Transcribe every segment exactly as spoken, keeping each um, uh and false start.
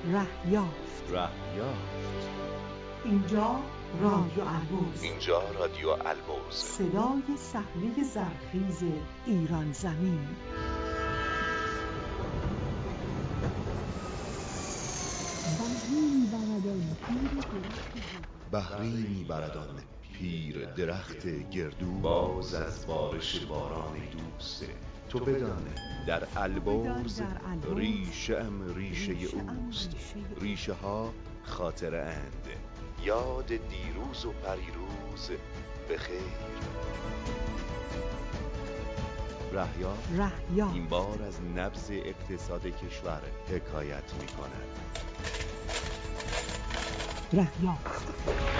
رهیافت. رهیافت. اینجا رادیو البرز. اینجا رادیو البرز. صدای صحنه زرخیز ایران زمین. بحری می‌بردان پیر درخت گردو، باز از بارش باران دوست تو بدان در البرز ریشه ام ریشه اوست. ریشه ها خاطره اند، یاد دیروز و پریروز به خیر. رهیافت این بار از نبض اقتصاد کشور حکایت می کند. رهیافت.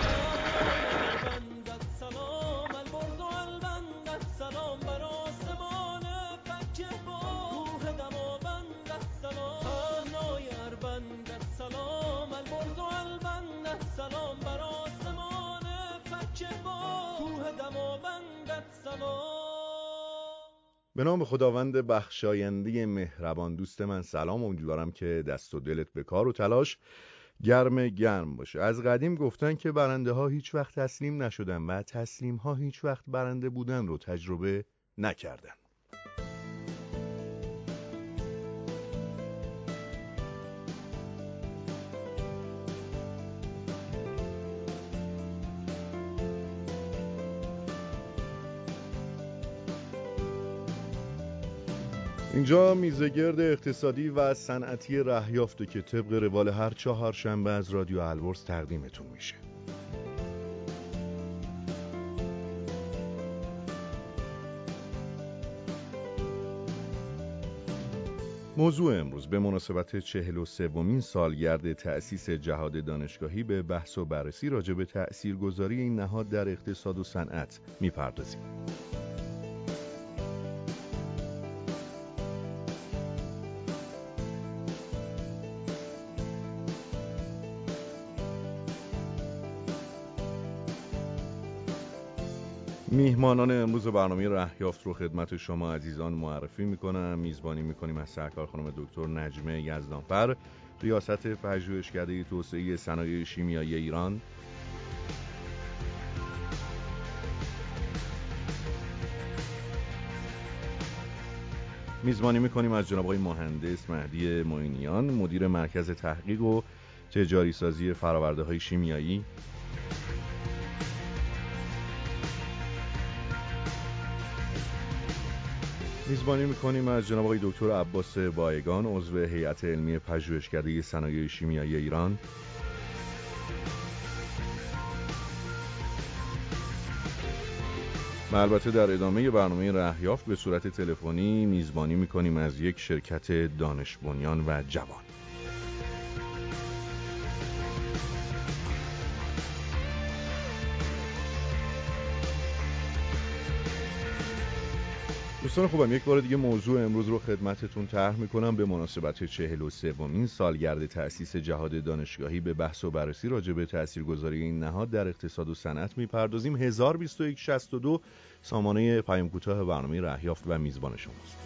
به نام خداوند بخشاینده مهربان. دوست من سلام، امیدوارم که دست و دلت به کار و تلاش گرم گرم باشه. از قدیم گفتن که برنده ها هیچ وقت تسلیم نشدن و تسلیم ها هیچ وقت برنده بودن رو تجربه نکردن. اینجا میزگرد اقتصادی و صنعتی رهیافته که طبق روال هر چهار شنبه از رادیو البرز تقدیمتون میشه. موضوع امروز به مناسبت چهل و سومین سالگرد تأسیس جهاد دانشگاهی به بحث و بررسی راجع به تأثیرگذاری این نهاد در اقتصاد و صنعت میپردازیم. میهمانان امروز برنامه رهیافت رو خدمت شما عزیزان معرفی میکنم. میزبانی میکنیم از سرکار خانم دکتر نجمه یزدانفر، ریاست پژوهشکده توسعه صنایع شیمیایی ایران. میزبانی میکنیم از جناب آقای مهندس مهدی معینیان، مدیر مرکز تحقیق و تجاری سازی فرآورده‌های شیمیایی. میزبانی میکنیم از جناب آقای دکتر عباس بایگان، عضو هیئت علمی پژوهشکده صنایع شیمیایی ایران. و البته در ادامه برنامه رهیافت به صورت تلفنی میزبانی میکنیم از یک شرکت دانش بنیان و جوان. دوستان خوبم، یک بار دیگه موضوع امروز رو خدمتتون طرح میکنم. به مناسبت چهل و سومین سالگرد تأسیس جهاد دانشگاهی به بحث و بررسی راجع به تاثیرگذاری این نهاد در اقتصاد و صنعت میپردازیم. هزار و بیست و یک شصت و دو سامانه پیام کوتاه برنامه رهیافت و میزبان شماست.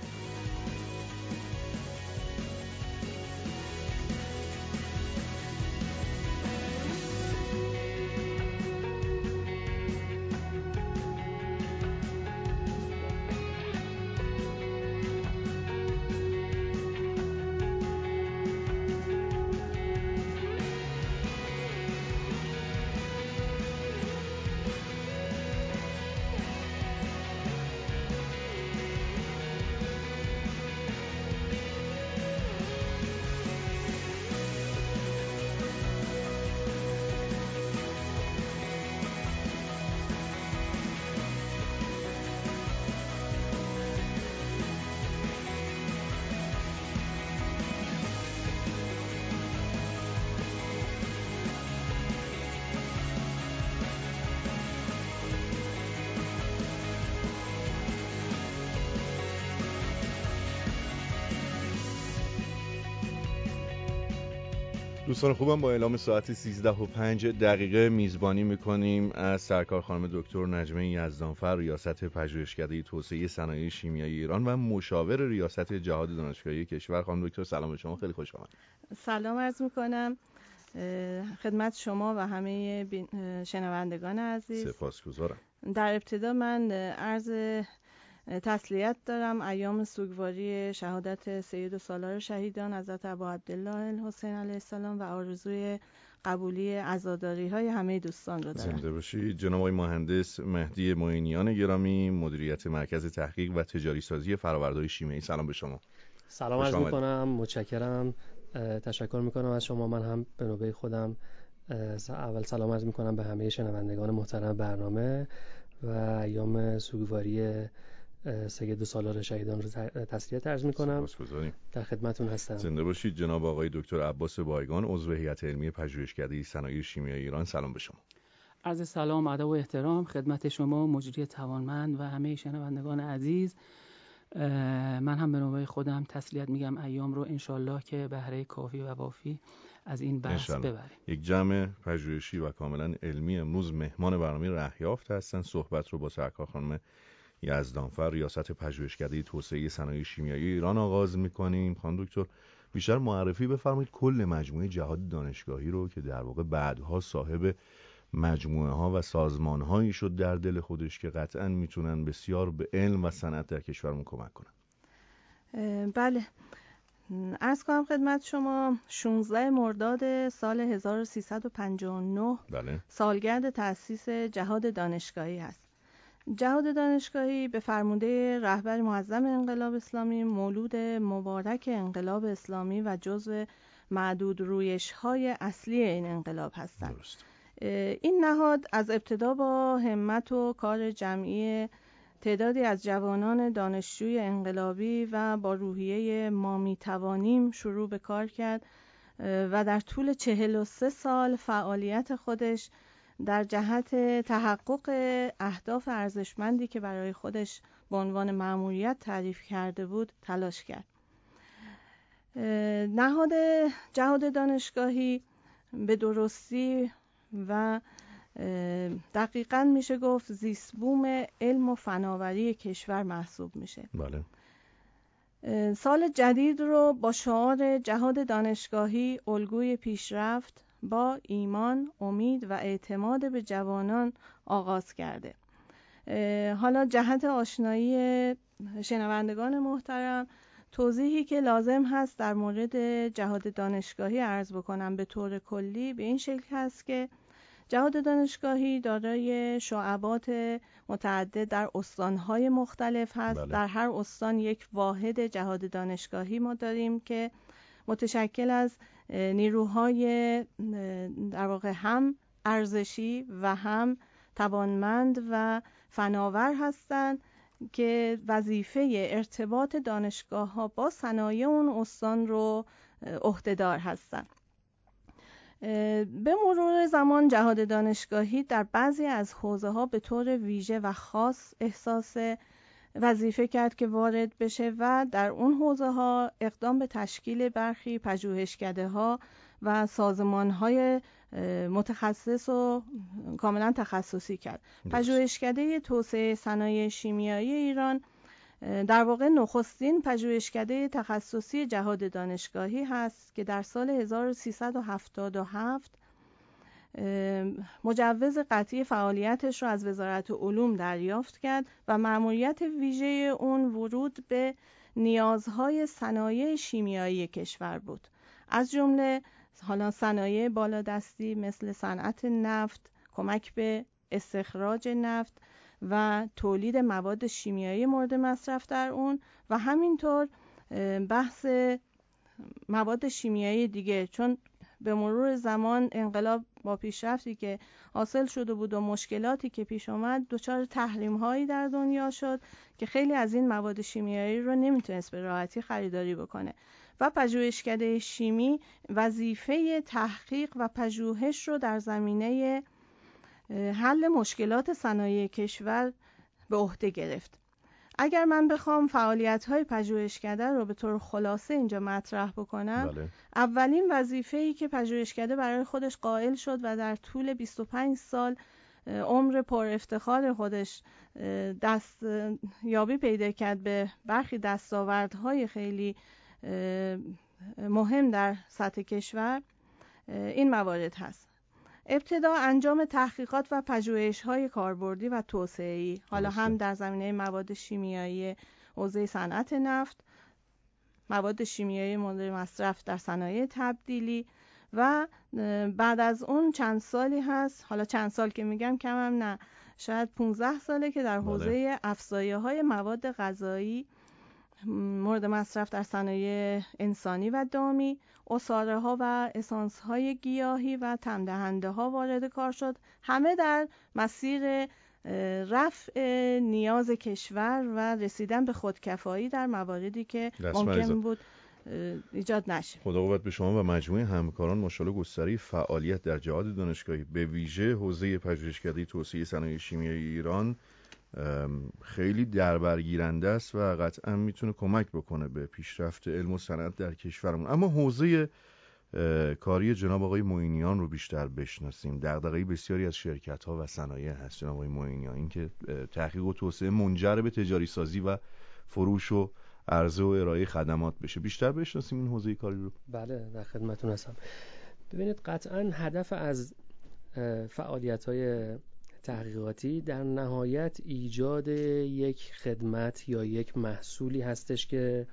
دوستان خوبم، با اعلام ساعت سیزده و پنج دقیقه میزبانی میکنیم از سرکار خانم دکتر نجمه یزدانفر، ریاست پژوهشکده توسعه صنایع شیمیایی ایران و مشاور ریاست جهاد دانشگاهی کشور. خانم دکتر سلام به شما، خیلی خوش آمدید. سلام عرض میکنم خدمت شما و همه شنوندگان عزیز. سپاسگزارم. در ابتدا من عرض تسلیت دارم ایام سوگواری شهادت سید و سالار شهیدان حضرت ابا عبدالله الحسین علیه السلام و آرزوی قبولی عزاداری های همه دوستان رو دارم. زنده باشید. جناب آقای مهندس مهدی معینیان گرامی، مدیریت مرکز تحقیق و تجاری سازی فرآوردهای شیمیایی، سلام به شما. سلام عرض میکنم، متشکرم، تشکر میکنم از شما. من هم به نوبه خودم اول سلام عرض میکنم به همه شنوندگان محترم برنامه و ایام سوگواری سید و سالار شهیدان رو تسلیت عرض میکنم. سپاسگزاریم. در خدمتتون هستم. زنده باشید. جناب آقای دکتر عباس بایگان، عضو هیئت علمی پژوهشکده صنایع شیمیایی ایران، سلام به شما. عرض سلام، ادب و احترام خدمت شما مجری توانمند و همه شنوندگان عزیز. من هم به نوبه خودم تسلیت میگم ایام رو، انشالله که بهره کافی و وافی از این بحث ببریم. یک جمع پژوهشی و کاملا علمی امروز مهمان برنامه رهیافت هستن. صحبت رو با سرکار خانم یزدانفر، ریاست پژوهشکده توسعه صنایع شیمیایی ایران آغاز میکنیم. خانم دکتر بیشتر معرفی بفرمایید کل مجموعه جهاد دانشگاهی رو که در واقع بعدها صاحب مجموعه ها و سازمان هایی شد در دل خودش که قطعاً میتونن بسیار به علم و صنعت در کشورمون کمک کنن. بله، عرض کنم خدمت شما شانزده مرداد سال هزار و سیصد و پنجاه و نه بله. سالگرد تأسیس جهاد دانشگاهی هست. جهاد دانشگاهی به فرموده رهبر معظم انقلاب اسلامی، مولود مبارک انقلاب اسلامی و جزو معدود رویش‌های اصلی این انقلاب هستند. درست. این نهاد از ابتدا با همت و کار جمعی تعدادی از جوانان دانشجوی انقلابی و با روحیه ما میتوانیم شروع به کار کرد و در طول چهل و سه سال فعالیت خودش در جهت تحقق اهداف ارزشمندی که برای خودش به عنوان مأموریت تعریف کرده بود تلاش کرد. نهاد جهاد دانشگاهی به درستی و دقیقاً میشه گفت زیستبوم علم و فناوری کشور محسوب میشه. بله. سال جدید رو با شعار جهاد دانشگاهی الگوی پیشرفت با ایمان، امید و اعتماد به جوانان آغاز کرده. حالا جهت آشنایی شنوندگان محترم توضیحی که لازم هست در مورد جهاد دانشگاهی عرض بکنم به طور کلی به این شکل هست که جهاد دانشگاهی دارای شعبات متعدد در استانهای مختلف هست. بله. در هر استان یک واحد جهاد دانشگاهی ما داریم که متشکل از نیروهای در واقع هم ارزشی و هم توانمند و فناور هستند که وظیفه ارتباط دانشگاه ها با صنایع اون استان رو عهده‌دار هستند. به مرور زمان جهاد دانشگاهی در بعضی از حوزه ها به طور ویژه و خاص احساس وظیفه کرد که وارد بشه و در اون حوزه ها اقدام به تشکیل برخی پژوهشکده ها و سازمان های متخصص و کاملا تخصصی کرد. پژوهشکده توسعه صنایع شیمیایی ایران در واقع نخستین پژوهشکده تخصصی جهاد دانشگاهی هست که در سال هزار و سیصد و هفتاد و هفت مجوز قطعی فعالیتش را از وزارت علوم دریافت کرد و مأموریت ویژه اون ورود به نیازهای صنایع شیمیایی کشور بود، از جمله حالا صنایع بالادستی مثل صنعت نفت، کمک به استخراج نفت و تولید مواد شیمیایی مورد مصرف در اون و همینطور بحث مواد شیمیایی دیگه، چون به مرور زمان انقلاب با پیشرفتی که حاصل شده بود و مشکلاتی که پیش آمد دچار تحریم هایی در دنیا شد که خیلی از این مواد شیمیایی رو نمیتونست به راحتی خریداری بکنه و پژوهشکده شیمی وظیفه تحقیق و پژوهش رو در زمینه حل مشکلات صنایع کشور به عهده گرفت. اگر من بخوام فعالیت‌های پژوهشکده رو به طور خلاصه اینجا مطرح بکنم، بله. اولین وظیفه‌ای که پژوهشکده برای خودش قائل شد و در طول بیست و پنج سال عمر پر افتخار خودش دست یابی پیدا کرد به برخی دستاوردهای خیلی مهم در سطح کشور، این موارد هست. ابتدا انجام تحقیقات و پژوهش‌های کاربردی و توسعه‌ای، حالا هم در زمینه مواد شیمیایی حوزه صنعت نفت، مواد شیمیایی مورد مصرف در صنایع تبدیلی و بعد از اون چند سالی هست، حالا چند سال که میگم کمم نه، شاید پانزده ساله که در حوزه افزایه‌های مواد غذایی مورد مصرف در صنایع انسانی و دامی، عصاره ها و اسانس های گیاهی و طعم دهنده ها وارد کار شد، همه در مسیر رفع نیاز کشور و رسیدن به خودکفایی در مواردی که ممکن بود ایجاد نشه. خدا قوت به شما و مجموعه همکاران. ماشاءالله گستره فعالیت در جهاد دانشگاهی به ویژه حوزه پژوهشکده توسعه صنایع شیمیایی ایران خیلی دربرگیرنده است و قطعا میتونه کمک بکنه به پیشرفت علم و صنعت در کشورمون. اما حوزه کاری جناب آقای معینیان رو بیشتر بشناسیم. دغدغه بسیاری از شرکت‌ها و صنایع هست جناب آقای معینیان، اینکه تحقیق و توسعه منجر به تجاری سازی و فروش و عرضه و ارائه خدمات بشه. بیشتر بشناسیم این حوزه کاری رو. بله، در خدمتتون هستم. ببینید، قطعا هدف از فعالیت‌های تحقیقاتی در نهایت ایجاد یک خدمت یا یک محصولی هستش که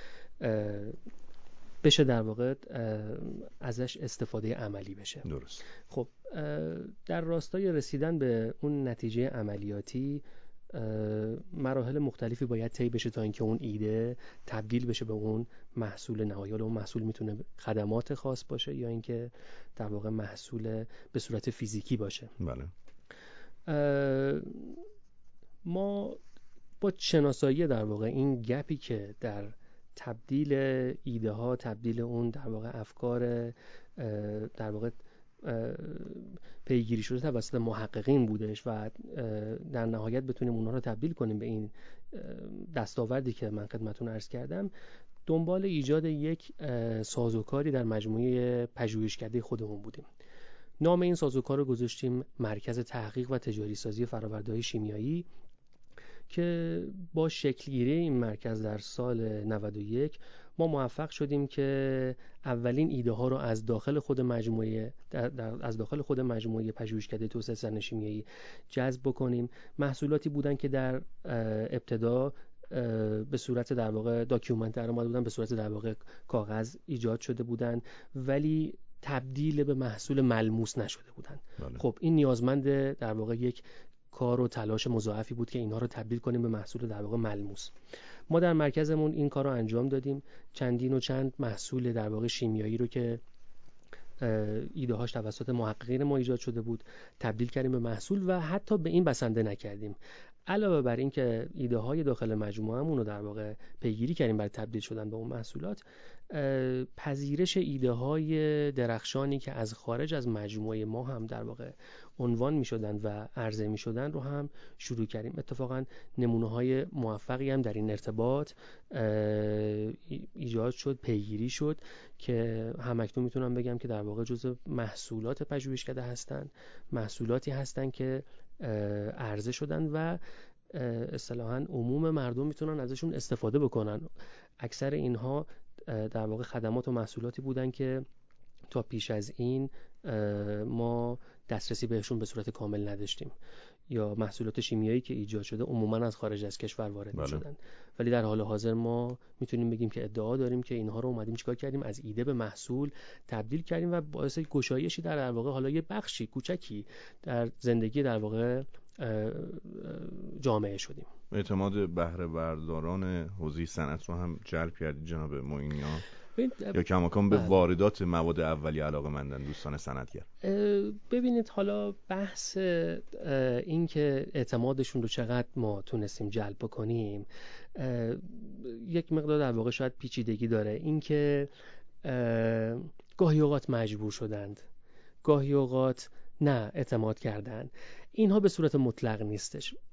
بشه در واقع ازش استفاده عملی بشه. درست. خب در راستای رسیدن به اون نتیجه عملیاتی مراحل مختلفی باید طی بشه تا اینکه اون ایده تبدیل بشه به اون محصول نهایی. اون محصول میتونه خدمات خاص باشه یا اینکه در واقع محصول به صورت فیزیکی باشه. بله. ما با شناسایی در واقع این گپی که در تبدیل ایده ها، تبدیل اون در واقع افکار در واقع پیگیری شده توسط محققین بودش و در نهایت بتونیم اونها رو تبدیل کنیم به این دستاوردی که من خدمتتون عرض کردم، دنبال ایجاد یک سازوکاری در مجموعه پژوهشکده خودمون بودیم. نام این سازوکار رو گذاشتیم مرکز تحقیق و تجاری سازی فرآورده‌های شیمیایی که با شکلگیری این مرکز در سال نود و یک ما موفق شدیم که اولین ایده ها رو از داخل خود مجموعه در در از داخل خود مجموعه پژوهشکده توسعه صنایع شیمیایی جذب بکنیم. محصولاتی بودن که در ابتدا به صورت در واقع داکیومنت در اومده بودن، به صورت در واقع کاغذ ایجاد شده بودن ولی تبدیل به محصول ملموس نشده بودن. بله. خب این نیازمند در واقع یک کار و تلاش مضاعفی بود که اینها رو تبدیل کنیم به محصول در واقع ملموس. ما در مرکزمون این کار رو انجام دادیم. چندین و چند محصول در واقع شیمیایی رو که ایده هاش توسط محققین ما ایجاد شده بود تبدیل کردیم به محصول و حتی به این بسنده نکردیم. علاوه بر این که ایده های داخل مجموعه‌مون رو در واقع پیگیری کردیم برای تبدیل شدن به اون محصولات، پذیرش ایده های درخشانی که از خارج از مجموعه ما هم در واقع عنوان می شدن و عرضه می شدن رو هم شروع کردیم. اتفاقا نمونه های موفقی هم در این ارتباط ایجاد شد، پیگیری شد که همکنون میتونم بگم که در واقع جزء محصولات پژوهشکده هستن، محصولاتی هستن که عرضه شدن و اصطلاحاً عموم مردم میتونن ازشون استفاده بکنن. اکثر اینها در واقع خدمات و محصولاتی بودن که تا پیش از این ما دسترسی بهشون به صورت کامل نداشتیم یا محصولات شیمیایی که ایجاد شده عموماً از خارج از کشور وارد بله. شدن، ولی در حال حاضر ما میتونیم بگیم که ادعا داریم که اینها رو اومدیم چیکار کردیم، از ایده به محصول تبدیل کردیم و باعث گشایشی در در واقع حالا یه بخشی کوچکی در زندگی در واقع جامعه شدیم. اعتماد بهره برداران حوزه صنعت رو هم جلب کردید جناب معینیان یا کماکان به واردات مواد اولیه علاقه‌مندن دوستان صنعتگر؟ ببینید، حالا بحث این که اعتمادشون رو چقدر ما تونستیم جلب بکنیم یک مقدار در واقع شاید پیچیدگی داره. این که گاهی اوقات مجبور شدند، گاهی اوقات نه اعتماد کردن، اینها به صورت مطلق نیستش.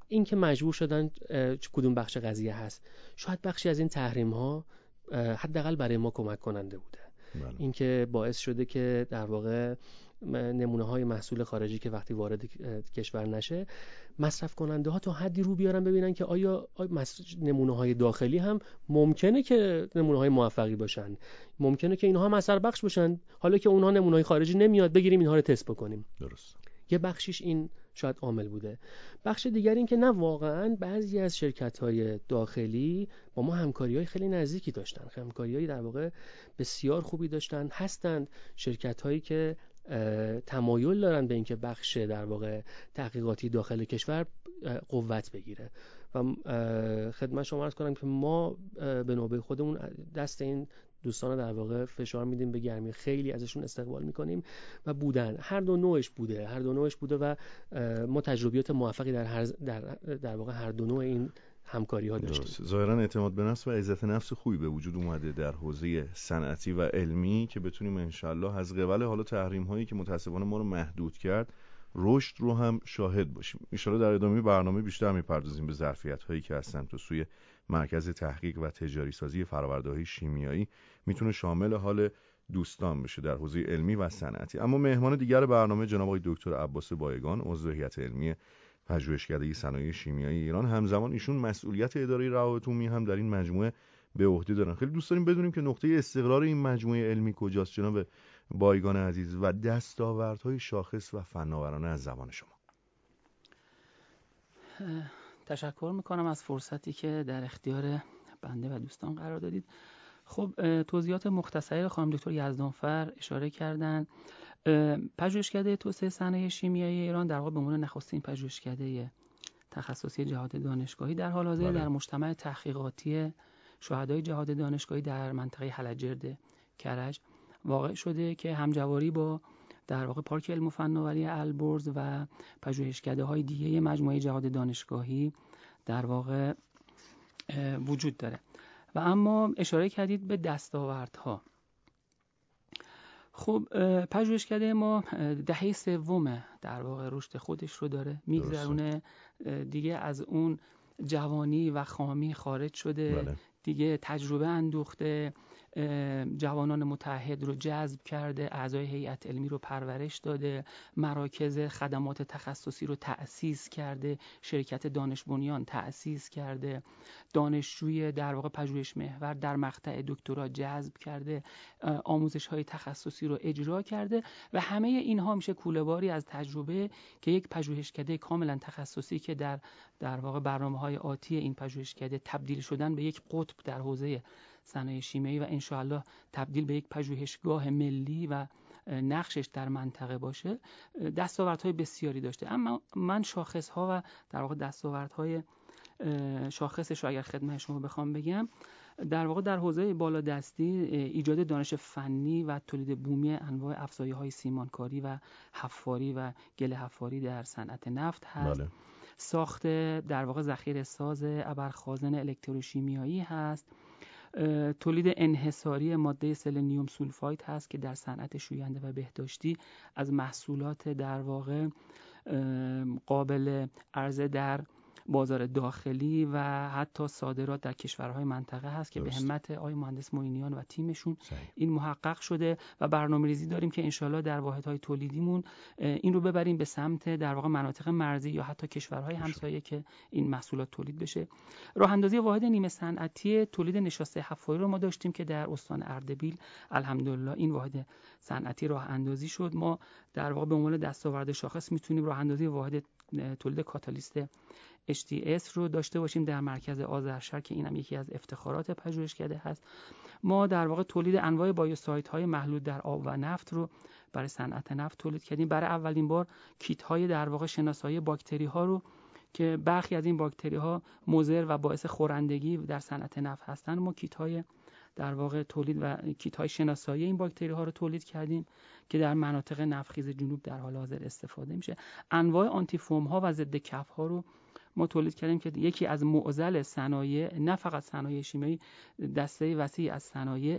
این که مجبور شدن کدوم بخش قضیه هست، شاید بخشی از این تحریم ها حداقل برای ما کمک کننده بوده. بله. این که باعث شده که در واقع نمونه های محصول خارجی که وقتی وارد کشور نشه، مصرف کننده ها تا حدی رو بیارن ببینن که آیا نمونه های داخلی هم ممکنه که نمونه های موفقی باشن، ممکنه که اینها هم اثر بخش باشن، حالا که اونها نمونه های خارجی نمیاد بگیریم اینها رو تست بکنیم. درست. یه بخشیش این شاید عامل بوده. بخش دیگر این که نه، واقعا بعضی از شرکت‌های داخلی با ما همکاری‌های خیلی نزدیکی داشتن، همکاری‌های در واقع بسیار خوبی داشتن، هستند شرکت‌هایی که تمایل دارن به اینکه بخش در واقع تحقیقاتی داخل کشور قوت بگیره و خدمت شما عرض کنم که ما به نوبه خودمون دست این دوستان در واقع فشار میدیم به گرمی، خیلی ازشون استقبال میکنیم و بودن هر دو نوعش بوده هر دو نوعش بوده و ما تجربیات موفقی در هر در در واقع هر دو نوع این همکاری ها داشتیم. ظاهرا اعتماد به نفس و عزت نفس خوبی به وجود اومده در حوزه صنعتی و علمی که بتونیم انشالله از قبل حالا تحریم هایی که متاسفانه ما رو محدود کرد رشد رو هم شاهد باشیم. ان شاءالله در ادامه برنامه بیشتر میپردازیم به ظرفیت هایی که هستن تو سوی مرکز تحقیق و تجاری سازی فرآورده‌های شیمیایی، میتونه شامل حال دوستان بشه در حوزه علمی و صنعتی. اما مهمان دیگر برنامه جناب آقای دکتر عباس بایگان، عضو هیئت علمی پژوهشکده صنایع شیمیایی ایران، همزمان ایشون مسئولیت اداره روابط عمومی هم در این مجموعه به عهده دارن. خیلی دوست داریم بدونیم که نقطه استقرار این مجموعه علمی کجاست جناب بایگان عزیز و دستاوردهای شاخص و فناورانه از زبان شما. تشکر میکنم از فرصتی که در اختیار بنده و دوستان قرار دادید. خب توضیحات مختصری خانم دکتر یزدانفر اشاره کردن. پژوهشکده توسعه صنایع شیمیایی ایران در واقع به عنوان نخستین پژوهشکده تخصصی جهاد دانشگاهی در حال حاضر در مجتمع تحقیقاتی شهدای جهاد دانشگاهی در منطقه حلجرد کرج واقع شده که همجواری با در واقع پارک علم و فناوری البرز و پژوهشکده های دیگه مجموعه جهاد دانشگاهی در واقع وجود داره. و اما اشاره کردید به دستاوردها. خب پژوهشکده ما دهه سوم در واقع رشد خودش رو داره میگذرونه، دیگه از اون جوانی و خامی خارج شده. بله. دیگه تجربه اندوخته، جوانان متعهد رو جذب کرده، اعضای هیئت علمی رو پرورش داده، مراکز خدمات تخصصی رو تأسیس کرده، شرکت دانش بنیان تأسیس کرده، دانشجوی در واقع پژوهش محور در مقطع دکترا جذب کرده، آموزش های تخصصی رو اجرا کرده و همه اینها میشه کوله‌باری از تجربه که یک پژوهشکده کاملا تخصصی که در در واقع برنامه‌های آتی این پژوهشکده تبدیل شدن به یک قطب در حوزه صنایع شیمیایی و انشاءالله تبدیل به یک پژوهشگاه ملی و نقشش در منطقه باشه، دستاوردهای بسیاری داشته. اما من شاخص‌ها و در واقع دستاوردهای شاخصش رو اگر خدمت شما بخوام بگم، در واقع در حوزه بالادستی ایجاد دانش فنی و تولید بومی انواع افزایی‌های سیمانکاری و حفاری و گل حفاری در صنعت نفت هست. بله. ساخت در واقع ذخیره ساز ابرخازن الکتروشیمیایی هست. تولید انحصاری ماده سلنیوم سولفاید هست که در صنعت شوینده و بهداشتی از محصولات در واقع قابل عرضه در بازار داخلی و حتی صادرات در کشورهای منطقه هست که درست. به همت آقای مهندس معینیان و تیمشون صحیح. این محقق شده و برنامه‌ریزی داریم که انشالله در واحدهای تولیدیمون این رو ببریم به سمت در واقع مناطق مرزی یا حتی کشورهای همسایه که این محصولات تولید بشه. راه اندازی واحد نیمه صنعتی تولید نشاسته حفاری رو ما داشتیم که در استان اردبیل الحمدلله این واحد صنعتی راه اندازی شد. ما در واقع به عنوان دستاورد شاخص میتونیم راه اندازی واحد تولید کاتالیست اچ تی اس رو داشته باشیم در مرکز آذرشهر که اینم یکی از افتخارات پژوهشکده هست. ما در واقع تولید انواع بایوسایت های محلول در آب و نفت رو برای صنعت نفت تولید کردیم. برای اولین بار کیت های در واقع شناسایی باکتری ها رو که برخی از این باکتری ها مضر و باعث خورندگی در صنعت نفت هستن، ما کیت های در واقع تولید و کیت های شناسایی این باکتری ها رو تولید کردیم که در مناطق نفتخیز جنوب در حال حاضر استفاده میشه. انواع آنتی فوم ها و ضد کف ها رو ما تولید کردیم که یکی از معضل صنایع، نه فقط صنایع شیمیایی، دسته وسیعی از صنایع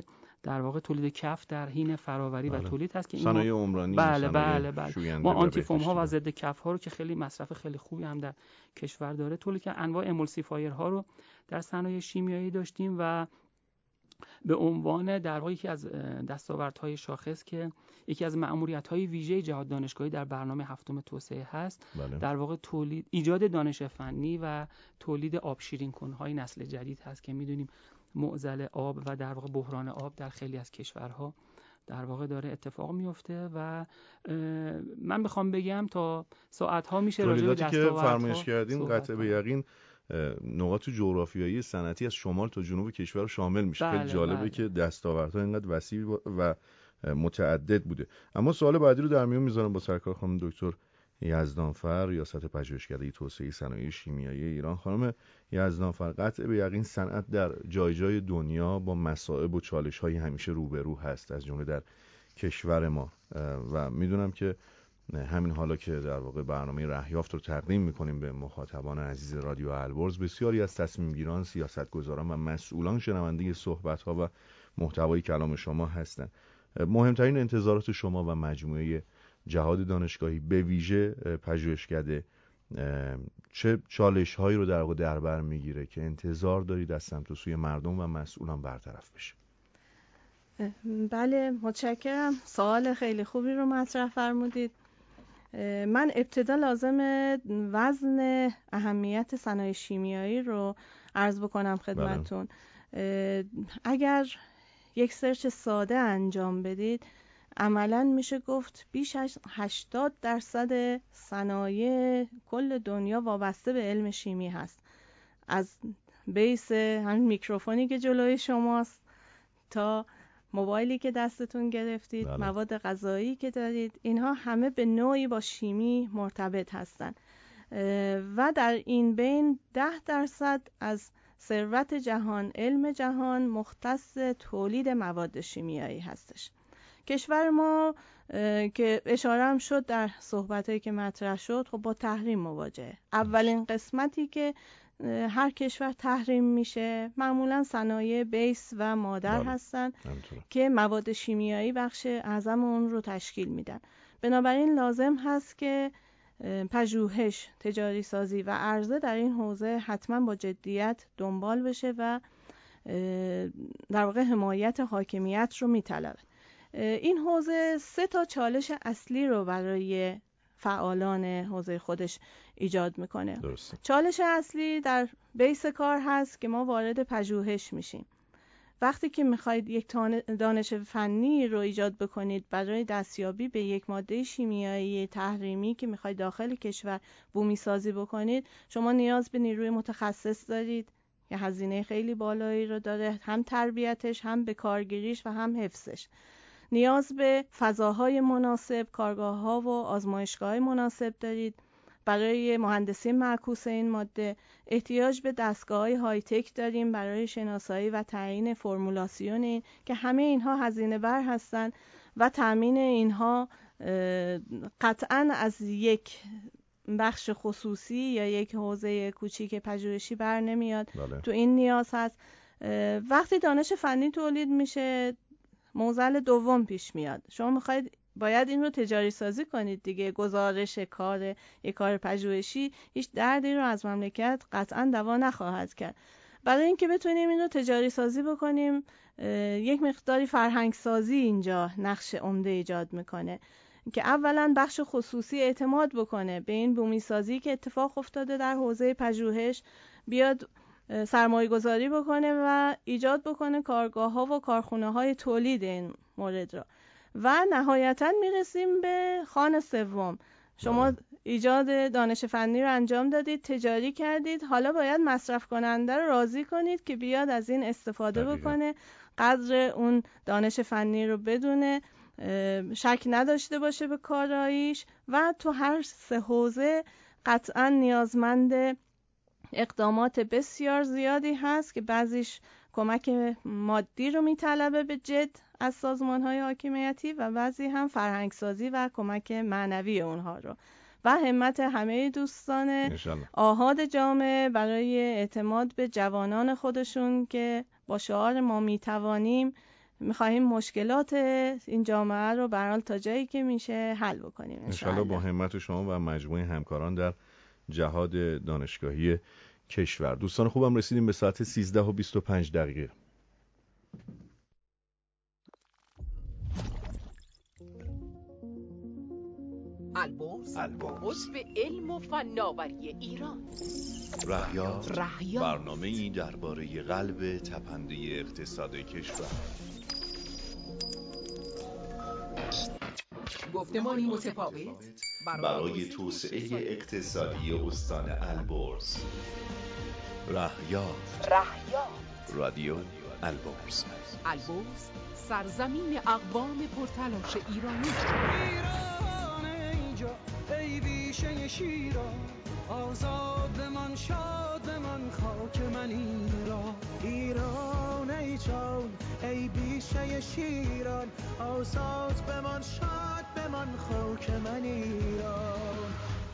در واقع تولید کف در حین فراوری بله. و تولید هست که صنایع عمرانی، بله بله بله ما آنتی فوم ها و ضد کف ها رو که خیلی مصرف خیلی خوبی هم در کشور داره تولید که انواع امولسیفایر ها رو در صنایع شیمیایی داشتیم و به عنوان در واقع یکی از دستاوردهای شاخص که یکی از مأموریت‌های ویژه جهاد دانشگاهی در برنامه هفتم توسعه هست، بله. در واقع تولید ایجاد دانش فنی و تولید آب شیرین کنهای نسل جدید هست که می‌دونیم معضل آب و در واقع بحران آب در خیلی از کشورها در واقع داره اتفاق میفته و من بخوام بگم تا ساعت‌ها میشه راجع به دستاوردها که فرمایش کردین قطع به یقین نقاط جغرافیایی صنعتی از شمال تا جنوب کشور رو شامل میشه. بله، خیلی جالبه بله. که دستاوردها اینقدر وسیع و متعدد بوده. اما سوال بعدی رو در میون میذارم با سرکار خانم دکتر یزدانفر، ریاست پژوهشکده توسعه صنایع شیمیایی ایران. خانم یزدانفر، قطع به یقین صنعت در جای جای دنیا با مصائب و چالش‌های همیشه روبرو هست، از جمله در کشور ما، و میدونم که همین حالا که در واقع برنامه رهیافت رو تقدیم میکنیم به مخاطبان عزیز رادیو البرز، بسیاری از تصمیمگیران، سیاستگزاران و مسئولان شنونده صحبت‌ها و محتوای کلام شما هستند. مهمترین انتظارات شما و مجموعه جهاد دانشگاهی به ویژه پژوهشکده چه چالش‌هایی رو در واقع در بر میگیره که انتظار دارید از سمت و سوی مردم و مسئولان برطرف بشه؟ بله، متشکرم. سوال خیلی خوبی رو مطرح فرمودید. من ابتدا لازم وزن اهمیت صنایع شیمیایی رو عرض بکنم خدمتتون. بله. اگر یک سرچ ساده انجام بدید، عملاً میشه گفت بیش از هشتاد درصد صنایع کل دنیا وابسته به علم شیمی هست. از بیس همین میکروفونی که جلوی شماست تا موبایلی که دستتون گرفتید، بله. مواد غذایی که دارید، اینها همه به نوعی با شیمی مرتبط هستند و در این بین ده درصد از ثروت جهان، علم جهان مختص تولید مواد شیمیایی هستش. کشور ما که اشاره هم شد در صحبتایی که مطرح شد، خب با تحریم مواجهه. اولین قسمتی که هر کشور تحریم میشه معمولا صنایع بیس و مادر بله. هستن همطور. که مواد شیمیایی بخش اعظم اون رو تشکیل میدن. بنابراین لازم هست که پژوهش، تجاری سازی و عرضه در این حوزه حتما با جدیت دنبال بشه و در واقع حمایت حاکمیت رو میطلبه. این حوزه سه تا چالش اصلی رو برای فعالان حوزه خودش ایجاد میکنه. درسته. چالش اصلی در بیس کار هست که ما وارد پژوهش میشیم. وقتی که میخواید یک دانش فنی رو ایجاد بکنید برای دستیابی به یک ماده شیمیایی تحریمی که میخواید داخل کشور بومی سازی بکنید، شما نیاز به نیروی متخصص دارید که هزینه خیلی بالایی رو داره، هم تربیتش، هم به کارگیریش و هم حفظش. نیاز به فضاهای مناسب، کارگاه‌ها و آزمایشگاه‌های مناسب دارید. برای مهندسی معکوس این ماده احتیاج به دستگاه‌های های تک داریم برای شناسایی و تعیین فرمولاسیون این که همه اینها هزینه بر هستند و تامین اینها قطعاً از یک بخش خصوصی یا یک حوزه کوچیک پژوهشی بر نمیاد. بله. تو این نیاز هست. وقتی دانش فنی تولید میشه، معضل دوم پیش میاد. شما میخواید باید این رو تجاری سازی کنید دیگه. گزارش کار یک کار پژوهشی هیچ دردی رو از مملکت قطعا دوا نخواهد کرد. برای اینکه بتونیم این رو تجاری سازی بکنیم، یک مقداری فرهنگ سازی اینجا نقش عمده ایجاد میکنه که اولا بخش خصوصی اعتماد بکنه به این بومی سازی که اتفاق افتاده در حوزه پژوهش، بیاد سرمایه گذاری بکنه و ایجاد بکنه کارگاه ها و کارخونه های تولید این مورد را. و نهایتا میرسیم به خوان سوم. شما ایجاد دانش فنی رو انجام دادید، تجاری کردید، حالا باید مصرف کننده رو راضی کنید که بیاد از این استفاده دقیقا. بکنه، قدر اون دانش فنی رو بدونه، شک نداشته باشه به کاراییش و تو هر سه حوزه قطعا نیازمند اقدامات بسیار زیادی هست که بعضیش کمک مادی رو میطلبه به جد از سازمان‌های حاکمیتی و بعضی هم فرهنگسازی و کمک معنوی اونها رو و همت همه دوستان آحاد جامعه برای اعتماد به جوانان خودشون که با شعار ما میتوانیم میخواهیم مشکلات این جامعه رو به هر حال تا جایی که میشه حل بکنیم ان انشالله با همت شما و مجموعه همکاران در جهاد دانشگاهی کشور. دوستان خوبم، رسیدیم به ساعت سیزده و بیست و پنج دقیقه. البرز عضو علم و فناوری ایران. رهیافت رهیافت برنامه‌ای درباره قلب تپنده اقتصاد کشور. گفتمانی متفاوت برای توسعه اقتصادی استان البرز. رهیافت رهیافت رادیو البرز. البرز سرزمین اقوام پرتلاش ایرانی. ایران اینجا ای بیشه شیران، آزاد بمان شاد بمان خاک من ایران. ایران ای جان ای بیشه شیران، آزاد بمان شاد بمان خاک من ایران.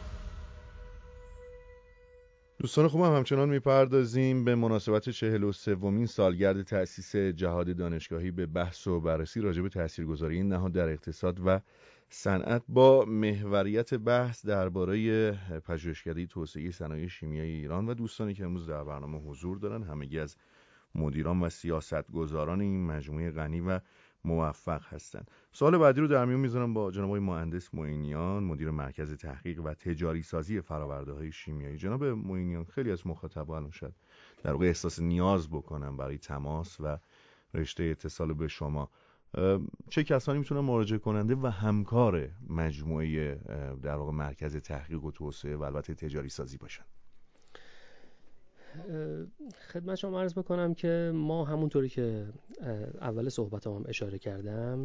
دوستان خوبم، همچنان میپردازیم به مناسبت چهل و سومین سالگرد تأسیس جهاد دانشگاهی به بحث و بررسی راجع به تاثیرگذاری این نهاد در اقتصاد و صنعت با محوریت بحث درباره پژوهشکده توسعه صنایع شیمیایی ایران و دوستانی که امروز در برنامه حضور دارن، همگی از مدیران و سیاستگزاران این مجموعه غنی و موفق هستند. سوال بعدی رو در میون میذارم با جناب آقای مهندس معینیان، مدیر مرکز تحقیق و تجاری سازی فرآورده‌های شیمیایی. جناب معینیان، خیلی از مخاطبان شاید در واقع احساس نیاز بکنن برای تماس و رشته اتصال به شما. چه کسانی میتونن مراجعه کننده و همکار مجموعه در واقع مرکز تحقیق و توسعه و البته تجاری سازی باشن؟ خدمت شما عرض بکنم که ما همونطوری که اول صحبتام هم اشاره کردم،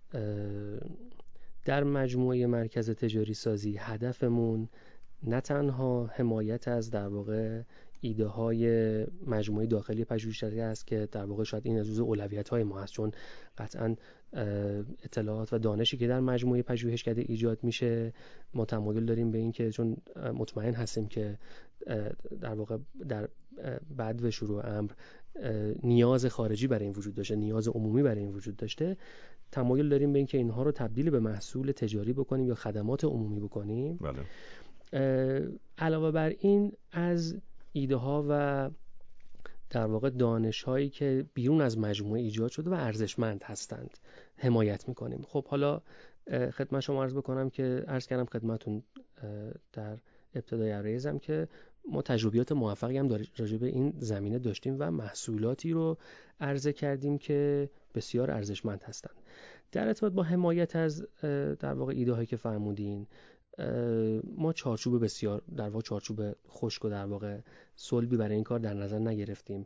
در مجموعه مرکز تجاری سازی هدفمون نه تنها حمایت از در واقع ایده های مجموعه داخلی پژوهشکده است که در واقع شاید این از جزء اولویت های ما هست، چون قطعا اطلاعات و دانشی که در مجموعه پژوهشکده ایجاد میشه ما تمایل داریم به این که، چون مطمئن هستیم که در واقع در بعد و شروع امر نیاز خارجی برای این وجود داشته، نیاز عمومی برای این وجود داشته، تمایل داریم به این که اینها رو تبدیل به محصول تجاری بکنیم یا خدمات عمومی بکنیم. بله. علاوه بر این از ایده ها و در واقع دانش هایی که بیرون از مجموعه ایجاد شده و ارزشمند هستند حمایت میکنیم. خب حالا خدمت شما عرض بکنم که عرض کردم خدمتون در ابتدای عرایزم که ما تجربیات موفقی هم راجع به این زمینه داشتیم و محصولاتی رو عرضه کردیم که بسیار ارزشمند هستند. در ارتباط با حمایت از در واقع ایده هایی که فرمودین، ما چارچوب بسیار در واقع چارچوب خشک و در واقع صلبی برای این کار در نظر نگرفتیم.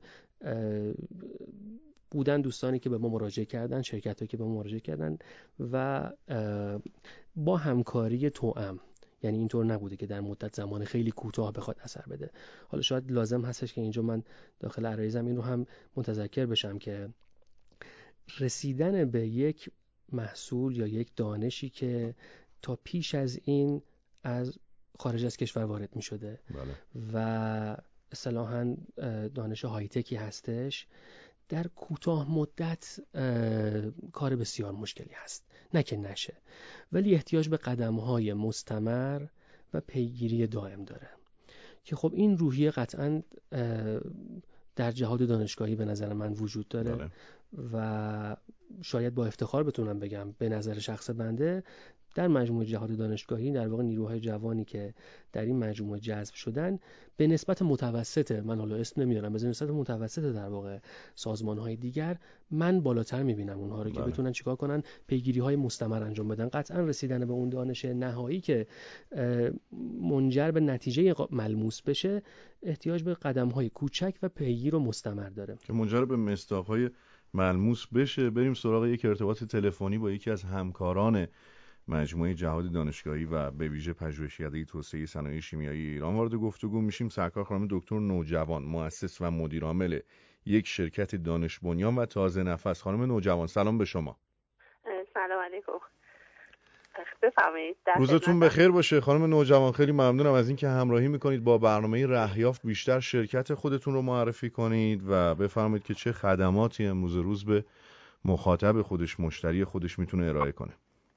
بودن دوستانی که به ما مراجعه کردن، شرکت‌هایی که به ما مراجعه کردن و با همکاری توأم، یعنی اینطور نبوده که در مدت زمان خیلی کوتاه بخواد اثر بده. حالا شاید لازم هستش که اینجا من داخل عرایزم این رو هم متذکر بشم که رسیدن به یک محصول یا یک دانشی که تا پیش از این از خارج از کشور وارد می شده بله. و اصطلاحاً دانش های تکی هستش، در کوتاه مدت کار بسیار مشکلی هست، نه که نشه، ولی احتیاج به قدم‌های مستمر و پیگیری دائم داره که خب این روحیه قطعاً در جهاد دانشگاهی به نظر من وجود داره. بله. و شاید با افتخار بتونم بگم به نظر شخص بنده در مجموعه جهاد دانشگاهی در واقع نیروهای جوانی که در این مجموعه جذب شدن به نسبت متوسط، من حالا اسم نمیارم، به نسبت متوسط در واقع سازمان‌های دیگر من بالاتر می‌بینم اونها رو که بله. بتونن چیکار کنن، پیگیری‌های مستمر انجام بدن. قطعا رسیدن به اون دانش نهایی که منجر به نتیجه ملموس بشه احتیاج به قدم‌های کوچک و پیگیر و مستمر داره که منجر به مصداق‌های ملموس بشه. بریم سراغ یک ارتباط تلفنی با یکی از همکاران مجموعه جهاد دانشگاهی و به ویژه پژوهشکده توسعه صنایع شیمیایی ایران وارد گفتگو میشیم. سرکار خانم دکتر نوجوان، مؤسس و مدیر عامل یک شرکت دانش بنیان و تازه نفس. خانم نوجوان سلام به شما. سلام علیکم. بفرمایید. روزتون بخیر باشه خانم نوجوان. خیلی ممنونم از اینکه همراهی میکنید با برنامه رهیافت. بیشتر شرکت خودتون رو معرفی کنید و بفرمایید که چه خدماتی امروز روز به مخاطب خودش، مشتری خودش میتونه ارائه کنه.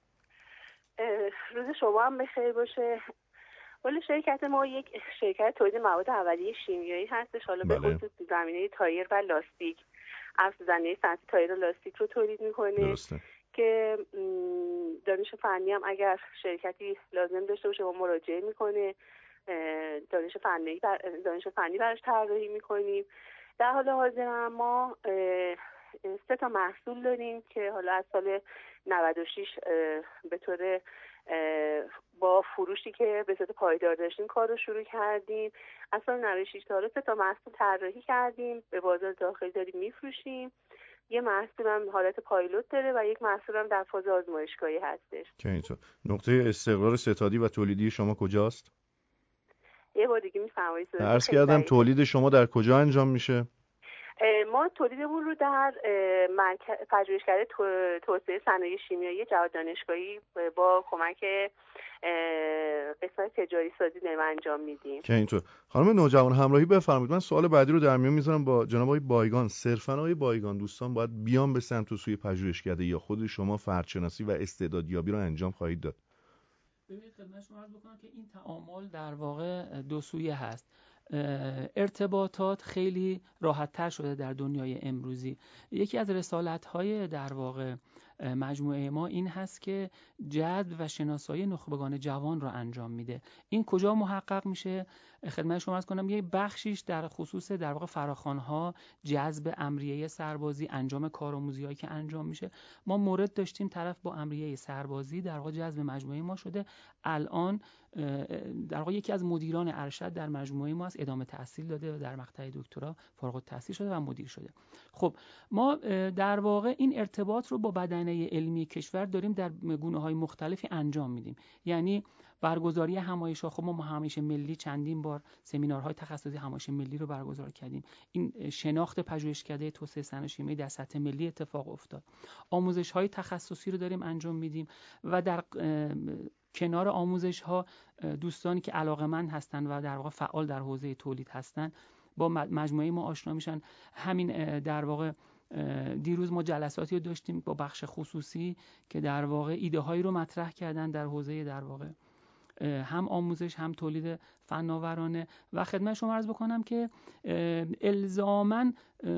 روز شما هم بخیر باشه. ولی شرکت ما یک شرکت تولید مواد اولیه شیمیایی هستش، حالا به خصوص زمینه تایر و لاستیک، افزودنی صنعتی تایر و لاستیک رو تولید میکنه. درسته. که دانش فنی هم اگر شرکتی لازم داشته باشه با مراجعه میکنه، دانش فنی بر دانش فنی براش طراحی میکنیم. در حال حاضر ما سه تا محصول داریم که حالا از سال نود و شش به طور با فروشی که به صورت پایدار داشتیم کار رو شروع کردیم. از سال نود و شش تا حالا سه تا محصول طراحی کردیم، به بازار داخلی داریم میفروشیم. یه محصول هم حالت پایلوت داره و یک محصول هم در فاز آزمایشگاهی هستش. که اینطور. نقطه استقرار ستادی و تولیدی شما کجاست؟ یه بار دیگه میفرمایید؟ عرض کردم تولید شما در کجا انجام میشه؟ ما تولیدمون رو در مرکز پژوهشکده توسعه صنایع شیمیایی جواد دانشگاهی با کمک قسمت تجاری سازی داریم انجام میدیم. که اینطور. خانم نوجوان همراهی بفرمایید. من سوال بعدی رو در میون میذارم با جناب آقای بایگان. صرفاً آقای بایگان دوستان باید بیان به سمت و سوی پژوهشکده یا خود شما فردشناسی و استعدادیابی رو انجام خواهید داد؟ ببینید خدمت شما عرض بکنم که این تعامل در واقع دو سویه هست. ارتباطات خیلی راحت‌تر شده در دنیای امروزی. یکی از رسالت‌های در واقع مجموعه ما این هست که جذب و شناسایی نخبگان جوان را انجام میده. این کجا محقق میشه؟ خدمت شما عرض کنم یه بخشیش در خصوص در واقع فراخوان‌ها، جذب امریه سربازی، انجام کارآموزی‌هایی که انجام میشه. ما مورد داشتیم طرف با امریه سربازی در واقع جذب مجموعه ما شده. الان در واقع یکی از مدیران ارشد در مجموعه ما است، ادامه تحصیل داده و در مقطع دکترا فارغ التحصیل شده و مدیر شده. خب ما در واقع این ارتباط رو با بدنه علمی کشور داریم در گونه‌های مختلفی انجام میدیم. یعنی برگزاری همایش‌ها، خب ما همایش ملی چندین بار سمینارهای تخصصی همایش ملی رو برگزار کردیم. این شناخت پژوهشکده توسعه صنایع شیمیایی در سطح ملی اتفاق افتاد. آموزش‌های تخصصی رو داریم انجام میدیم و در کنار آموزش ها دوستانی که علاقه‌مند هستند و در واقع فعال در حوزه تولید هستند با مجموعه ما آشنا میشن. همین در واقع دیروز ما جلساتی رو داشتیم با بخش خصوصی که در واقع ایده هایی رو مطرح کردن در حوزه در واقع هم آموزش هم تولید فناورانه. و خدمت شما عرض بکنم که الزاماً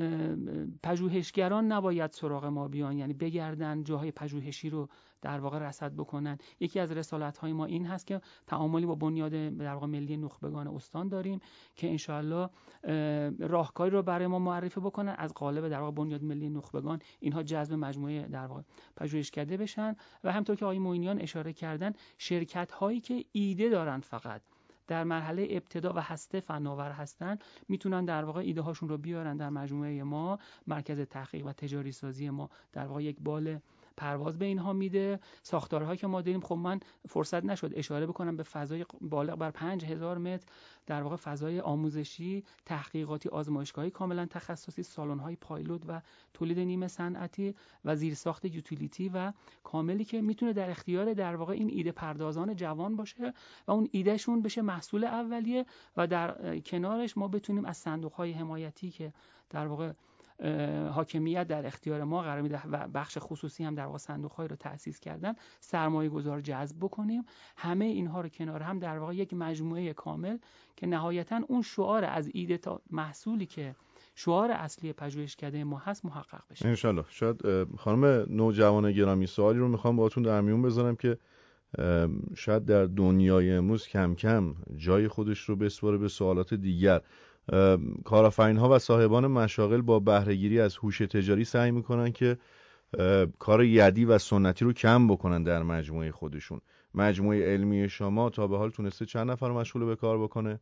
پژوهشگران نباید سراغ ما بیان، یعنی بگردن جاهای پژوهشی رو در واقع رصد بکنن. یکی از رسالت‌های ما این هست که تعاملی با بنیاد در واقع ملی نخبگان استان داریم که انشالله راهکاری رو برای ما معرفی بکنن از قالب در واقع بنیاد ملی نخبگان اینها جذب مجموعه در واقع پژوهشکده بشن. و همونطور که آقای معینیان اشاره کردن شرکت‌هایی که ایده دارن فقط در مرحله ابتدا و هسته فناور هستن میتونن در واقع ایده هاشون رو بیارن در مجموعه ما. مرکز تحقیق و تجاری سازی ما در واقع یک بال پرواز به اینها میده. ساختارهایی که ما داریم، خب من فرصت نشد اشاره بکنم به فضای بالغ بر پنج هزار متر در واقع فضای آموزشی، تحقیقاتی، آزمایشگاهی کاملا تخصصی، سالن‌های پایلوت و تولید نیمه صنعتی و زیرساخت یوتیلیتی و کاملی که میتونه در اختیار در واقع این ایده پردازان جوان باشه و اون ایدهشون بشه محصول اولیه و در کنارش ما بتونیم از صندوق‌های حمایتی که در واقع حاکمیت در اختیار ما قرار میده و بخش خصوصی هم در واقع صندوق‌هایی رو تأسیس کردن سرمایه گذار جذب بکنیم. همه اینها رو کنار هم در واقع یک مجموعه کامل که نهایتاً اون شعار از ایده تا محصولی که شعار اصلی پژوهشکده ما هست محقق بشه ان شاء الله. شاید خانم نوجوان گرامی سوالی رو میخوام باهاتون در میون بذارم که شاید در دنیای امروز کم کم جای خودش رو بسپاره به سوالات دیگر. کارآفرین‌ها و صاحبان مشاغل با بهره‌گیری از هوش تجاری سعی میکنن که کار یدی و سنتی رو کم بکنن در مجموعه خودشون. مجموعه علمی شما تا به حال تونسته چند نفر رو مشغول به کار بکنه؟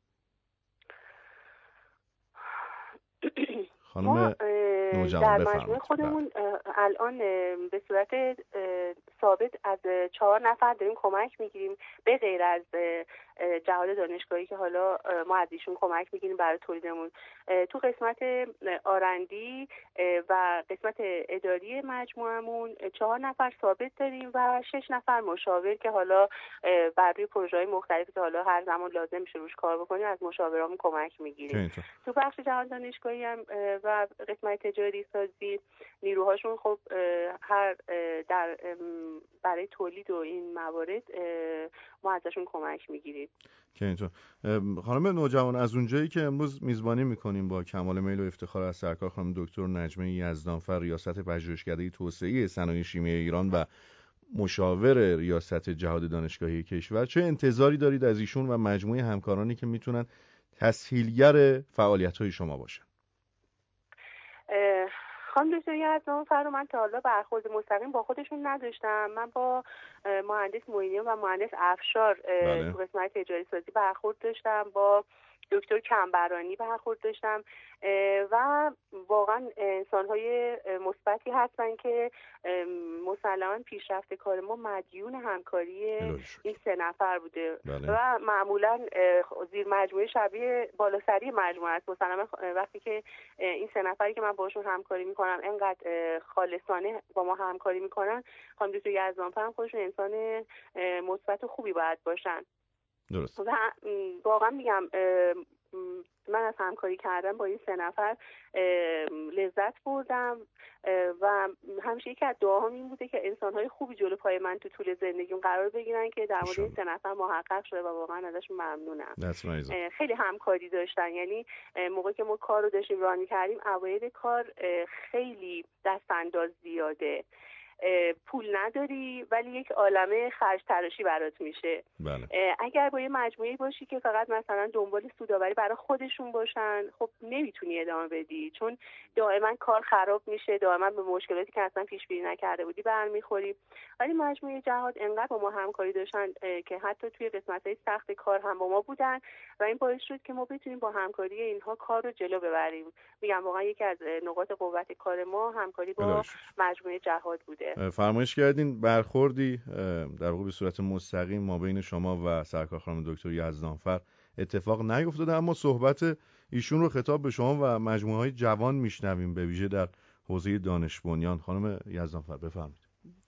خانم نوجوان در مجموعه خودمون الان به صورت ثابت از چهار نفر داریم کمک میگیریم، به غیر از جهاد دانشگاهی که حالا ما از ایشون کمک میگیریم برای تولیدمون. تو قسمت آرندی و قسمت اداری مجموعمون چهار نفر ثابت داریم و شش نفر مشاور که حالا بر روی پروژه‌های مختلفی که حالا هر زمان لازم میشه روش کار بکنیم از مشاورامون کمک میگیریم. تو بخش جهاد دانشگاهی هم و قسمت تجاری سازی نیروهاشون خب هر در برای تولید و این موارد ما ازشون کمک میگیریم. که اینطور. خانم نوجوان، از اونجایی که امروز میزبانی میکنیم با کمال میل و افتخار از سرکار خانم دکتر نجمه یزدانفر، ریاست پژوهشکده توسعه صنایع شیمیایی ایران و مشاور ریاست جهاد دانشگاهی کشور، چه انتظاری دارید از ایشون و مجموعه همکارانی که میتونن تسهیلگر فعالیت‌های شما باشن؟ خانم دکتر یزدانفر رو من تا حالا برخورد مستقیم با خودشون نداشتم. من با مهندس معینیان و مهندس افشار تو قسمت تجاری سازی برخورد داشتم، با دکتر کمبرانی برخورد داشتم و واقعا انسان‌های مثبتی هستن که مسلماً پیشرفت کار ما مدیون همکاری این سه نفر بوده. بله. و معمولاً زیر مجموعه شبیه بالاسری مجموعه است. مسلماً وقتی که این سه نفری که من باشون همکاری میکنم اینقدر خالصانه با ما همکاری میکنن، خانم دکتر یزدانفر هم خودشون انسان مثبت و خوبی باید باشن. درست. و واقعا میگم من از همکاری کردم با این سه نفر لذت بردم و همیشه یکی از دعاهام این بوده که انسان‌های خوبی جلو پای من تو طول زندگیم قرار بگیرن که در مورد این سه نفر محقق شده و واقعا ازشون ممنونم. خیلی همکاری داشتن، یعنی موقعی که ما کار رو داشتیم راه می‌کردیم اوایل کار خیلی دست‌انداز زیاده، پول نداری ولی یک عالمه خرج تراشی برات میشه. بله. اگر با یه مجموعه باشی که فقط مثلا دنبال سودآوری برای خودشون باشن، خب نمیتونی ادامه بدی، چون دائما کار خراب میشه، دائما به مشکلاتی که اصلا پیش بینی نکرده بودی برمیخوری. ولی مجموعه جهاد انقدر با ما همکاری داشتن که حتی توی قسمت‌های سخت کار هم با ما بودن و این باعث شد که ما بتونیم با همکاری اینها کار رو جلو ببریم. میگم واقعا یکی از نقاط قوت کار ما همکاری با مجموعه جهاد بوده. فرمایش کردین برخوردی در واقع به صورت مستقیم ما بین شما و سرکار خانم دکتر یزدانفر اتفاق نیفتاده، اما صحبت ایشون رو خطاب به شما و مجموعه‌های جوان میشنویم، به ویژه در حوزه دانش بنیان. خانم یزدانفر بفرمایید.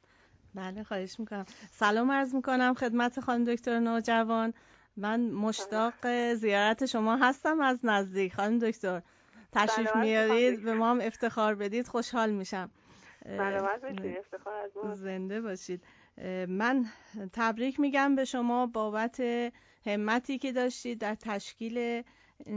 بله خواهش میکنم. سلام عرض میکنم خدمت خانم دکتر نوجوان. من مشتاق زیارت شما هستم از نزدیک. خانم دکتر تشریف میارید به ما هم افتخار بدید خوشحال میشم. سلامت باشید، افتخار از ما. زنده باشید. من تبریک میگم به شما بابت همتی که داشتید در تشکیل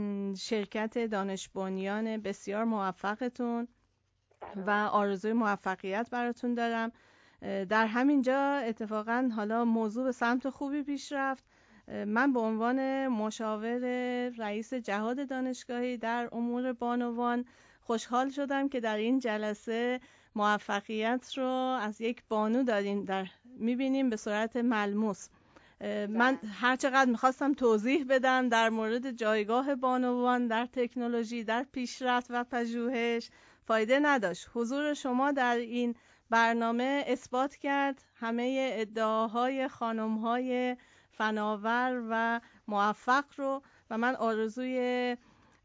شرکت دانش بنیان بسیار موفقتون و آرزوی موفقیت براتون دارم. در همین جا اتفاقا حالا موضوع به سمت خوبی پیش رفت. من به عنوان مشاور رئیس جهاد دانشگاهی در امور بانوان خوشحال شدم که در این جلسه موفقیت رو از یک بانو داریم در میبینیم به صورت ملموس. من هر چقدر میخواستم توضیح بدم در مورد جایگاه بانوان در تکنولوژی، در پیشرفت و پژوهش، فایده نداشت. حضور شما در این برنامه اثبات کرد همه ادعاهای خانم‌های فناور و موفق رو و من آرزوی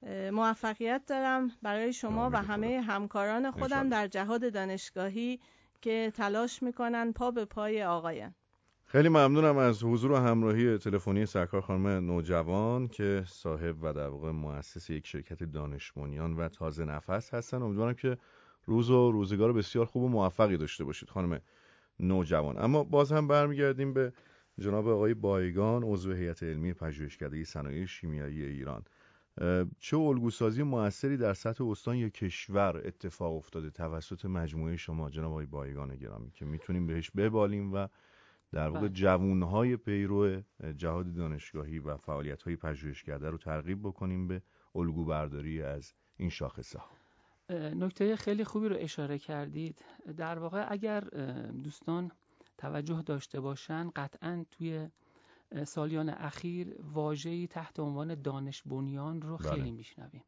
موفقیت دارم برای شما و همه همکاران خودم در جهاد دانشگاهی که تلاش میکنن پا به پای آقایان. خیلی ممنونم از حضور و همراهی تلفنی سرکار خانم نوجوان که صاحب و در واقع مؤسس یک شرکت دانش بنیان و تازه نفس هستن. امیدوارم که روز و روزگار بسیار خوب و موفقی داشته باشید خانم نوجوان. اما باز هم برمیگردیم به جناب آقای بایگان، عضو هیئت علمی پژوهشکده صنایع شیمیایی ایران. چه الگوسازی موثری در سطح استان یا کشور اتفاق افتاده توسط مجموعه شما جناب آقای بایگان گرامی که میتونیم بهش ببالیم و در واقع جوانهای پیرو جهاد دانشگاهی و فعالیت‌های پژوهشکده رو ترغیب بکنیم به الگو برداری از این شاخصه ها؟ نکته خیلی خوبی رو اشاره کردید. در واقع اگر دوستان توجه داشته باشن قطعاً توی سالیان اخیر واژه‌ای تحت عنوان دانش بنیان رو خیلی بله. میشنویم.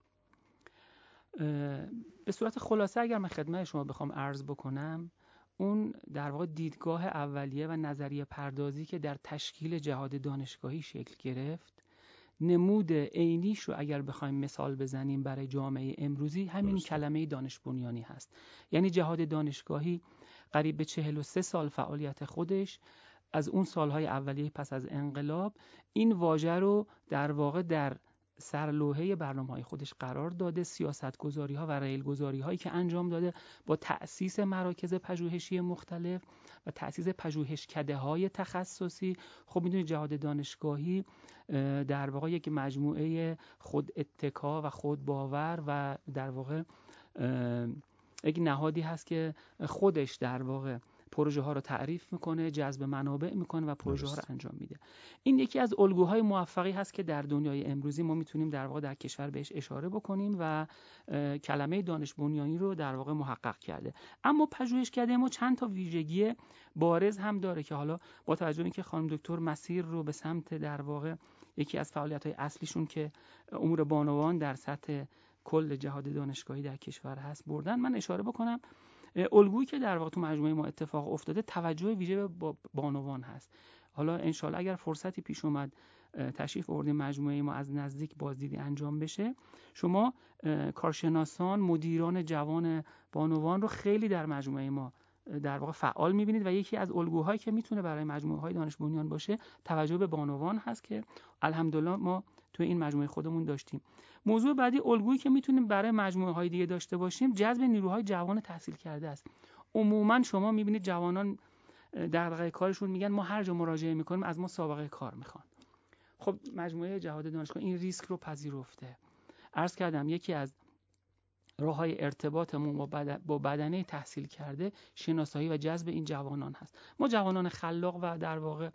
به صورت خلاصه اگر من خدمت شما بخوام عرض بکنم، اون در واقع دیدگاه اولیه و نظریه پردازی که در تشکیل جهاد دانشگاهی شکل گرفت، نمود عینیش رو اگر بخوایم مثال بزنیم برای جامعه امروزی همین درسته. کلمه دانش بنیانی هست. یعنی جهاد دانشگاهی قریب به چهل و سه سال فعالیت خودش از اون سالهای اولیه پس از انقلاب این واژه رو در واقع در سرلوحه برنامه‌های خودش قرار داده، سیاست‌گذاری‌ها و ریل‌گذاری‌هایی که انجام داده با تأسیس مراکز پژوهشی مختلف و تأسیس پژوهشکده‌های تخصصی. خب می‌دونید جهاد دانشگاهی در واقع یک مجموعه خود اتکا و خود باور و در واقع یک نهادی هست که خودش در واقع پروژه ها رو تعریف میکنه، جذب منابع میکنه و پروژه ها رو انجام میده. این یکی از الگوهای موفقی هست که در دنیای امروزی ما میتونیم در واقع در کشور بهش اشاره بکنیم و کلمه دانش بنیانی رو در واقع محقق کرده. اما پژوهشکده ما چند تا ویژگی بارز هم داره که حالا با توجه به اینکه خانم دکتر مسیر رو به سمت در واقع یکی از فعالیت‌های اصلیشون که امور بانوان در سطح کل جهاد دانشگاهی در کشور هست بردن، من اشاره بکنم الگویی که در واقع تو مجموعه ما اتفاق افتاده توجه ویژه به بانوان هست. حالا انشالله اگر فرصتی پیش اومد تشریف آوردیم مجموعه ما از نزدیک بازدیدی انجام بشه، شما کارشناسان، مدیران جوان بانوان رو خیلی در مجموعه ما در واقع فعال می‌بینید و یکی از الگوهایی که میتونه برای مجموعه‌های دانش بنیان باشه توجه به بانوان هست که الحمدلله ما تو این مجموعه خودمون داشتیم. موضوع بعدی الگویی که میتونیم برای مجموعه‌های دیگه داشته باشیم جذب نیروهای جوان تحصیل کرده است. عموما شما می‌بینید جوانان دغدغه کارشون میگن ما هر جا مراجعه می‌کنیم از ما سابقه کار می‌خوان. خب مجموعه جهاد دانشگاه این ریسک رو پذیرفته. عرض کردم یکی از راه‌های ارتباطمون با بدنه تحصیل کرده شناسایی و جذب این جوانان هست. ما جوانان خلاق و در واقع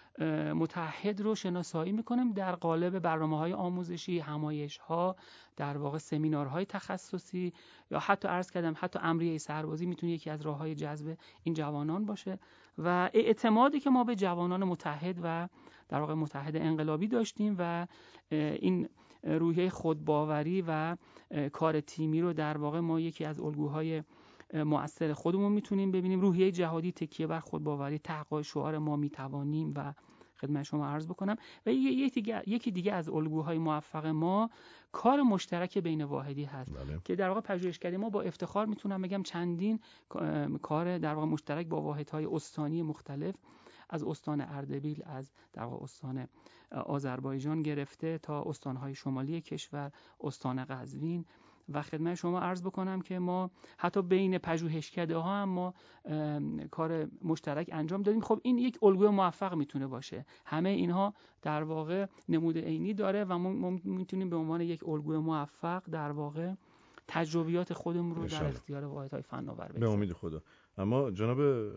متعهد رو شناسایی میکنیم در قالب برنامه‌های آموزشی، همایش‌ها، در واقع سمینارهای تخصصی یا حتی عرض کردم حتی امریه سربازی میتونه یکی از راه‌های جذب این جوانان باشه و اعتمادی که ما به جوانان متحد و در واقع متحد انقلابی داشتیم و این روحیه خودباوری و کار تیمی رو در واقع ما یکی از الگوهای مؤثر خودمون میتونیم ببینیم. روحیه جهادی تکیه بر خودباوری، تحقق شعار ما میتوانیم و خدمت شما عرض بکنم و یکی دیگه یکی دیگه از الگوهای موفق ما کار مشترک بین واحدی هست. بله. که در واقع پژوهشکده ما با افتخار میتونم بگم چندین کار در واقع مشترک با واحدهای استانی مختلف از استان اردبیل، از در واقع استان آذربایجان گرفته تا استانهای شمالی کشور، استان قزوین و خدمت شما عرض بکنم که ما حتی بین پژوهشکده ها هم ما کار مشترک انجام دادیم. خب این یک الگوی موفق میتونه باشه. همه اینها در واقع نمود عینی داره و ما میتونیم به عنوان یک الگوی موفق در واقع تجربیات خودمون رو در اختیار واحدهای فناور بگذاریم. به امید خدا. اما جناب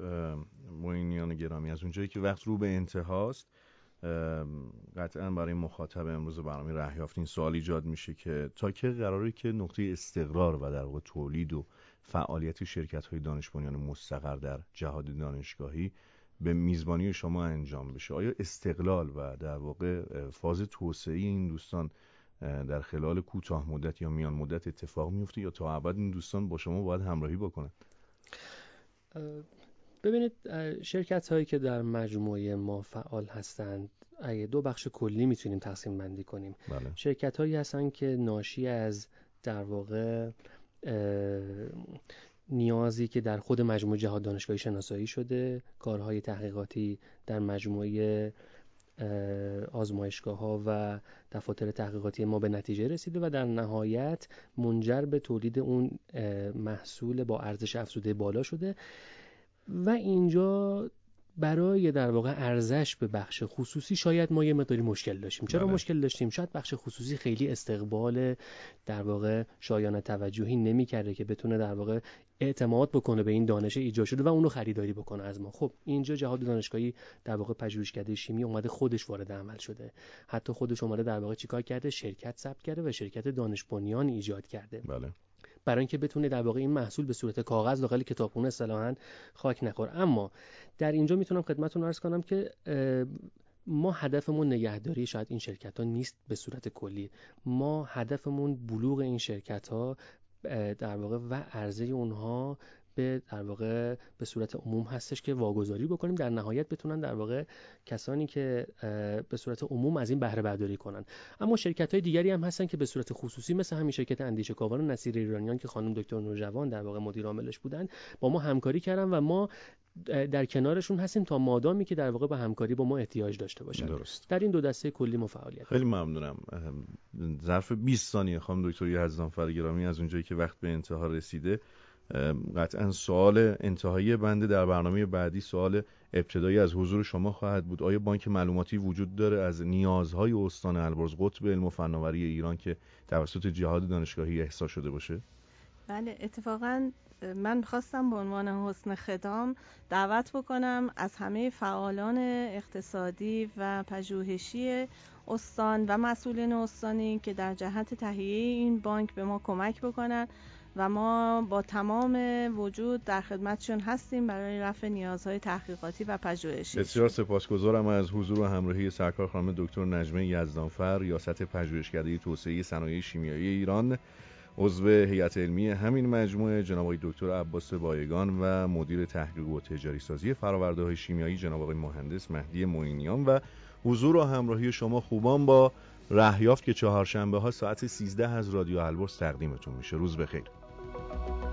معینیان گرامی، از اونجایی که وقت رو به انتهاست، قطعا برای مخاطب امروز برنامه راه یافتین سوال ایجاد میشه که تا که قراره که نقطه استقرار و در واقع تولید و فعالیت شرکت‌های دانش بنیان مستقر در جهاد دانشگاهی به میزبانی شما انجام بشه؟ آیا استقلال و در واقع فاز توسعه این دوستان در خلال کوتاه مدت یا میان مدت اتفاق میفته یا تا ابد این دوستان با شما باید همراهی بکنن؟ ببینید شرکت هایی که در مجموعه ما فعال هستند اگه دو بخش کلی میتونیم تقسیم بندی کنیم. بله. شرکت هایی هستن که ناشی از در واقع نیازی که در خود مجموعه جهاد دانشگاهی شناسایی شده، کارهای تحقیقاتی در مجموعه آزمایشگاه ها و دفاتر تحقیقاتی ما به نتیجه رسیده و در نهایت منجر به تولید اون محصول با ارزش افزوده بالا شده و اینجا برای در واقع ارزش به بخش خصوصی شاید ما یه مقداری مشکل داشتیم. چرا بله. مشکل داشتیم؟ شاید بخش خصوصی خیلی استقبال در واقع شایان توجهی نمی‌کرده که بتونه در واقع اعتماد بکنه به این دانش ایجاد شده و اونو خریداری بکنه از ما. خب اینجا جهاد دانشگاهی در واقع پژوهشکده شیمی اومده خودش وارد عمل شده. حتی خودش اومده در واقع چیکار کرده؟ شرکت ثبت کرده و شرکت دانش بنیان ایجاد کرده. بله. برای اینکه بتونه در واقع این محصول به صورت کاغذ داخل کتابخونه اصطلاحاً خاک نخوره. اما در اینجا میتونم خدمتتون عرض کنم که ما هدفمون نگهداری شاید این شرکت‌ها نیست به صورت کلی. ما هدفمون بلوغ این شرکت‌ها در واقع و عرضه اونها به در واقع به صورت عموم هستش که واگذاری بکنیم در نهایت بتونن در واقع کسانی که به صورت عموم از این بهره برداری کنن. اما شرکت‌های دیگری هم هستن که به صورت خصوصی مثل همین شرکت اندیشه کاوان و نصیر ایرانیان که خانم دکتر نورجوان در واقع مدیر عاملش بودن با ما همکاری کردن و ما در کنارشون هستیم تا مادامی که در واقع به همکاری با ما احتیاج داشته باشن. درست. در این دو دسته کلی ما فعالیت. خیلی ممنونم. ظرف بیست ثانیه خانم دکتر یزدانفر گرامی، از اونجایی که وقت به انتها رسیده، قطعا سوال انتهایی بنده در برنامه بعدی سوال ابتدایی از حضور شما خواهد بود. آیا بانک معلوماتی وجود داره از نیازهای استان البرز، قطب علم و فناوری ایران که توسط جهاد دانشگاهی احصا شده باشه؟ بله، اتفاقاً من خواستم به عنوان حسن ختام دعوت بکنم از همه فعالان اقتصادی و پژوهشی استان و مسئولین استانی که در جهت تهیه این بانک به ما کمک بکنن و ما با تمام وجود در خدمتشون هستیم برای رفع نیازهای تحقیقاتی و پژوهشی. بسیار سپاسگزارم از حضور و همراهی سرکار خانم دکتر نجمه یزدانفر، ریاست پژوهشکده توسعه صنایع شیمیایی ایران، عضو هیئت علمی همین مجموعه، جناب آقای دکتر عباس بایگان و مدیر تحقیق و تجاری سازی فرآورده‌های شیمیایی جناب آقای مهندس مهدی معینیان، و حضور و همراهی شما خوبان با رهیافت که چهارشنبه ها ساعت سیزده از رادیو البرز تقدیمتون میشه. روز بخیر.